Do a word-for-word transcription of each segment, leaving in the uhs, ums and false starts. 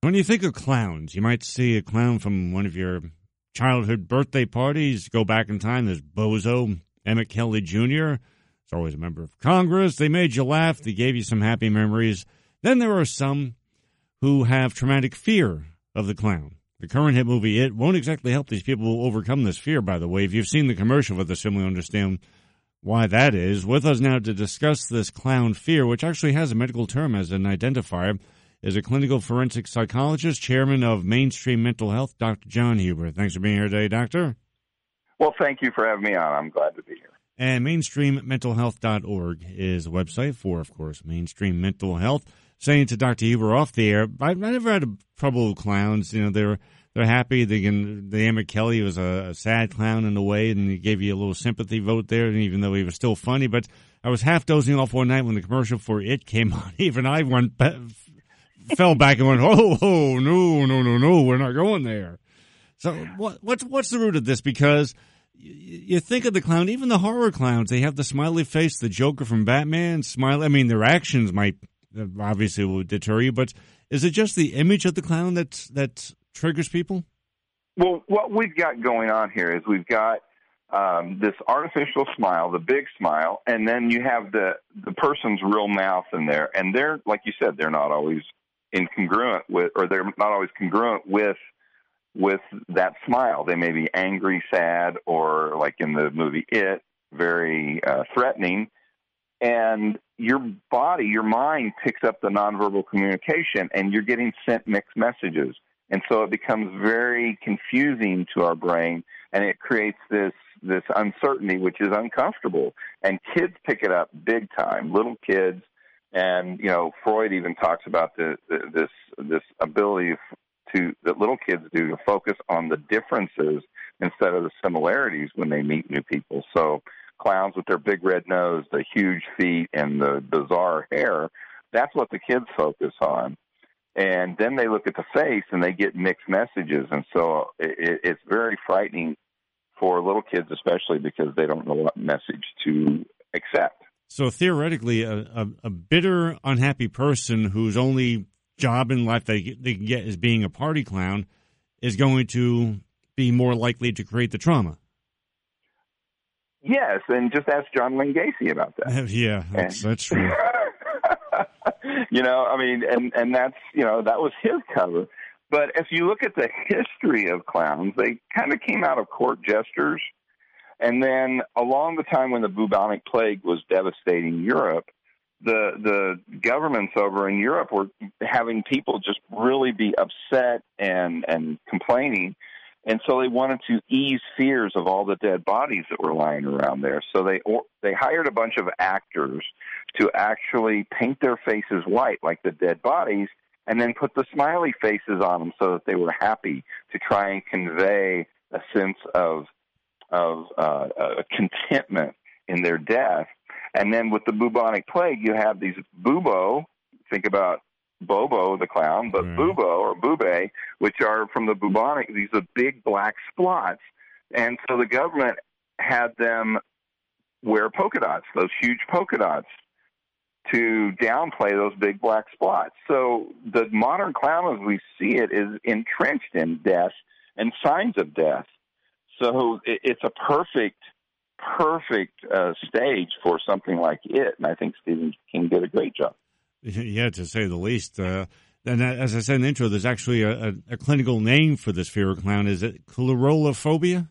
When you think of clowns, you might see a clown from one of your childhood birthday parties. Go back in time, there's Bozo, Emmett Kelly Junior He's always a member of Congress. They made you laugh. They gave you some happy memories. Then there are some who have traumatic fear of the clown. The current hit movie, It, won't exactly help these people overcome this fear, by the way. If you've seen the commercial for this film, you'll understand why that is. With us now to discuss this clown fear, which actually has a medical term as an identifier, is a clinical forensic psychologist, chairman of Mainstream Mental Health, Doctor John Huber. Thanks for being here today, Doctor. Well, thank you for having me on. I'm glad to be here. And mainstream mental health dot org is a website for, of course, Mainstream Mental Health. Saying to Doctor Huber off the air, I, I never had a trouble with clowns. You know, they're they're happy. They can. The Emmett Kelly was a, a sad clown in a way, and he gave you a little sympathy vote there. And even though he was still funny, but I was half dozing off one night when the commercial for It came on. Even I went fell back and went, oh, oh, no, no, no, no, we're not going there. So what what's what's the root of this? Because you think of the clown, even the horror clowns, they have the smiley face, the Joker from Batman, smile. I mean, their actions might obviously will deter you, but is it just the image of the clown that that triggers people? Well, what we've got going on here is we've got um, this artificial smile, the big smile, and then you have the the person's real mouth in there, and they're, like you said, they're not always incongruent with, or they're not always congruent with with that smile. They may be angry, sad, or like in the movie It, very uh, threatening. And your body, your mind picks up the nonverbal communication, and you're getting sent mixed messages. And so it becomes very confusing to our brain, and it creates this this uncertainty, which is uncomfortable. And kids pick it up big time, little kids. And, you know, Freud even talks about the, the, this this ability to that little kids do to focus on the differences instead of the similarities when they meet new people. So clowns with their big red nose, the huge feet, and the bizarre hair, that's what the kids focus on. And then they look at the face and they get mixed messages. And so it, it's very frightening for little kids, especially because they don't know what message to accept. So theoretically, a, a, a bitter, unhappy person whose only job in life they, they can get is being a party clown is going to be more likely to create the trauma. Yes, and just ask John Wayne Gacy about that. Yeah, that's, that's true. You know, I mean, and, and that's, you know, that was his cover. But if you look at the history of clowns, they kind of came out of court jesters. And then along the time when the bubonic plague was devastating Europe, the the governments over in Europe were having people just really be upset and, and complaining. And so they wanted to ease fears of all the dead bodies that were lying around there. So they or, they hired a bunch of actors to actually paint their faces white like the dead bodies and then put the smiley faces on them so that they were happy, to try and convey a sense of of uh, uh, contentment in their death. And then with the bubonic plague, you have these bubo, think about Bobo the clown, but mm. bubo or bube, which are from the bubonic, these are big black spots. And so the government had them wear polka dots, those huge polka dots, to downplay those big black spots. So the modern clown as we see it is entrenched in death and signs of death. So it, it's a perfect, perfect uh, stage for something like It, and I think Stephen King did a great job. Yeah, to say the least. Uh, and as I said in the intro, there's actually a, a, a clinical name for this fear of clown. Is it coulrophobia?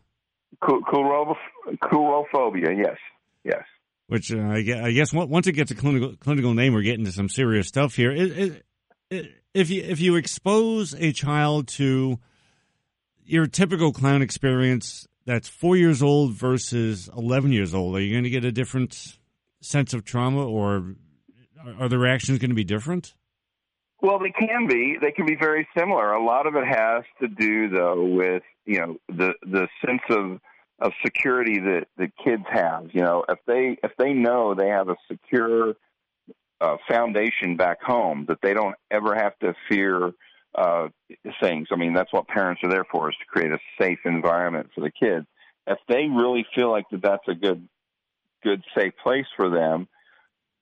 Coulrophobia, yes, yes. Which uh, I guess once it gets a clinical clinical name, we're getting to some serious stuff here. It, it, it, if you if you expose a child to your typical clown experience that's four years old versus eleven years old, are you going to get a different sense of trauma, or are the reactions going to be different? Well, they can be. They can be very similar. A lot of it has to do, though, with, you know, the the sense of of security that, that kids have. You know, if they if they know they have a secure uh, foundation back home, that they don't ever have to fear uh, things. I mean, that's what parents are there for, is to create a safe environment for the kids. If they really feel like that that's a good good safe place for them,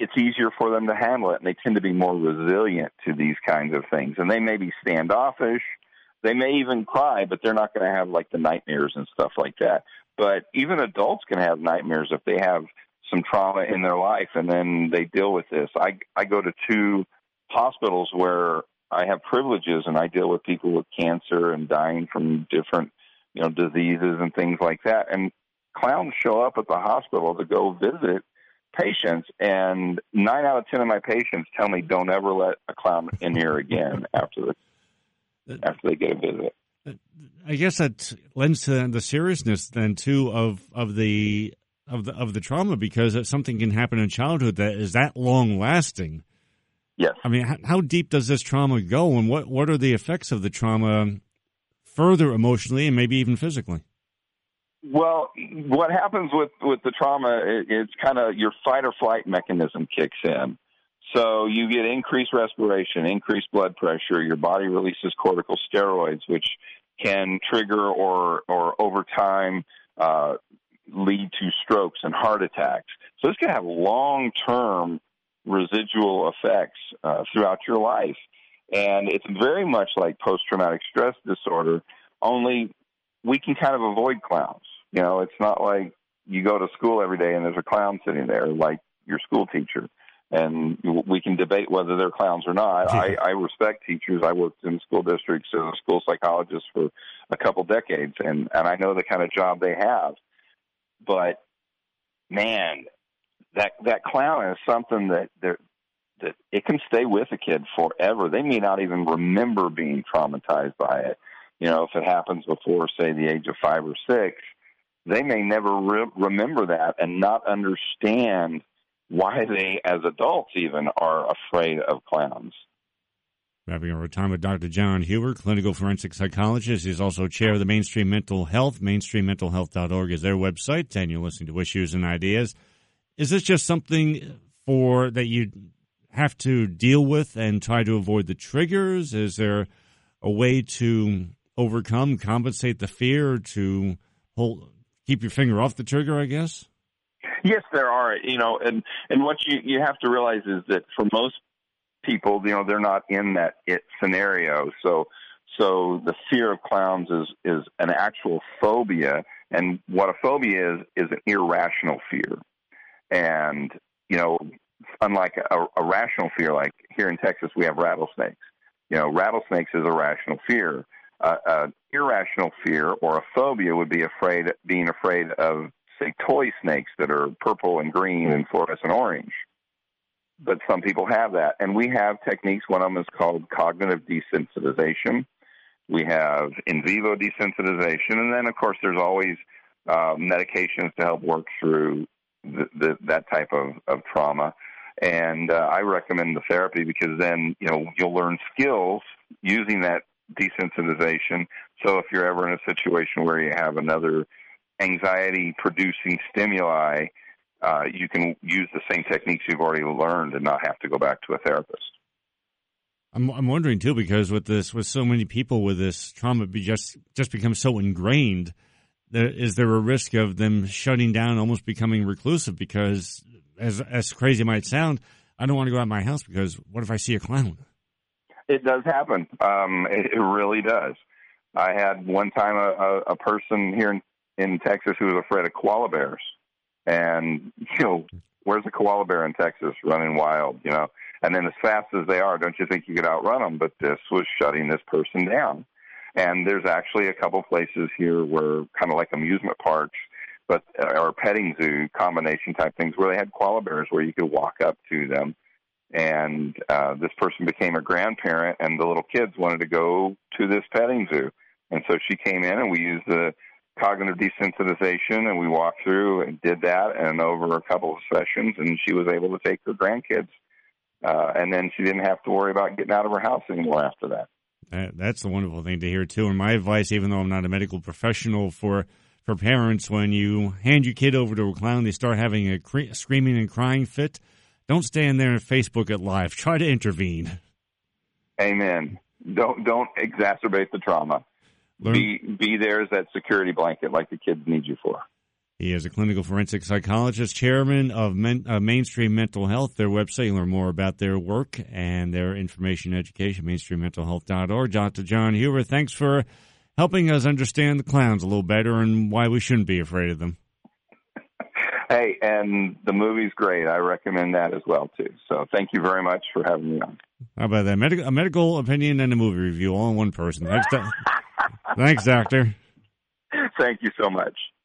it's easier for them to handle it, and they tend to be more resilient to these kinds of things. And they may be standoffish. They may even cry, but they're not going to have, like, the nightmares and stuff like that. But even adults can have nightmares if they have some trauma in their life, and then they deal with this. I, I go to two hospitals where I have privileges, and I deal with people with cancer and dying from different, you know, diseases and things like that. And clowns show up at the hospital to go visit patients, and nine out of ten of my patients tell me, don't ever let a clown in here again after the, after they get a visit. I guess that lends to the seriousness then too of of the of the of the trauma, because something can happen in childhood that is that long lasting. Yes. I mean, how, how deep does this trauma go, and what what are the effects of the trauma further emotionally and maybe even physically? Well, what happens with, with the trauma, it, it's kind of your fight or flight mechanism kicks in. So you get increased respiration, increased blood pressure. Your body releases corticosteroids, which can trigger or, or over time uh, lead to strokes and heart attacks. So this can have long-term residual effects uh, throughout your life. And it's very much like post-traumatic stress disorder, only we can kind of avoid clowns. You know, it's not like you go to school every day and there's a clown sitting there like your school teacher, and we can debate whether they're clowns or not. I, I respect teachers. I worked in school districts as a school psychologist for a couple decades, and, and I know the kind of job they have. But, man, that that clown is something that they're, that it can stay with a kid forever. They may not even remember being traumatized by it. You know, if it happens before, say, the age of five or six, they may never re- remember that and not understand why they, as adults even, are afraid of clowns. Wrapping our time with Doctor John Huber, clinical forensic psychologist. He's also chair of the Mainstream Mental Health. mainstream mental health dot org is their website, and you're listening to Issues and Ideas. Is this just something for that you have to deal with and try to avoid the triggers? Is there a way to overcome, compensate the fear, to hold, keep your finger off the trigger, I guess? Yes, there are. You know, and, and what you, you have to realize is that for most people, you know, they're not in that it scenario. So so the fear of clowns is, is an actual phobia. And what a phobia is, is an irrational fear. And, you know, unlike a, a rational fear, like here in Texas, we have rattlesnakes. You know, rattlesnakes is a rational fear. Uh, uh, irrational fear or a phobia would be afraid, being afraid of, say, toy snakes that are purple and green and fluorescent orange. But some people have that. And we have techniques. One of them is called cognitive desensitization. We have in vivo desensitization. And then, of course, there's always uh, medications to help work through the, the, that type of, of trauma. And uh, I recommend the therapy because then, you know, you'll learn skills using that desensitization. So if you're ever in a situation where you have another anxiety-producing stimuli, uh, you can use the same techniques you've already learned and not have to go back to a therapist. I'm I'm wondering too, because with this, with so many people with this trauma, be just just becomes so ingrained. There, is there a risk of them shutting down, almost becoming reclusive? Because as as crazy it might sound, I don't want to go out of my house because what if I see a clown? It does happen. Um, it, it really does. I had one time a, a, a person here in, in Texas who was afraid of koala bears. And, you know, where's a koala bear in Texas running wild, you know? And then as fast as they are, don't you think you could outrun them? But this was shutting this person down. And there's actually a couple places here where kind of like amusement parks, but or petting zoo combination type things where they had koala bears where you could walk up to them. And uh, this person became a grandparent, and the little kids wanted to go to this petting zoo. And so she came in, and we used the cognitive desensitization, and we walked through and did that, and over a couple of sessions, and she was able to take her grandkids. Uh, and then she didn't have to worry about getting out of her house anymore after that. that. That's the wonderful thing to hear, too. And my advice, even though I'm not a medical professional, for for parents, when you hand your kid over to a clown, they start having a cre- screaming and crying fit, don't stand there and Facebook it live. Try to intervene. Amen. Don't don't exacerbate the trauma. Learn. Be be there as that security blanket like the kids need you for. He is a clinical forensic psychologist, chairman of Men, uh, Mainstream Mental Health. Their website, you learn more about their work and their information education, mainstream mental health dot org. Doctor John Huber, thanks for helping us understand the clowns a little better and why we shouldn't be afraid of them. Hey, and the movie's great. I recommend that as well, too. So thank you very much for having me on. How about that? Medi- a medical opinion and a movie review all in one person. Thanks, do- Thanks, Doctor. Thank you so much.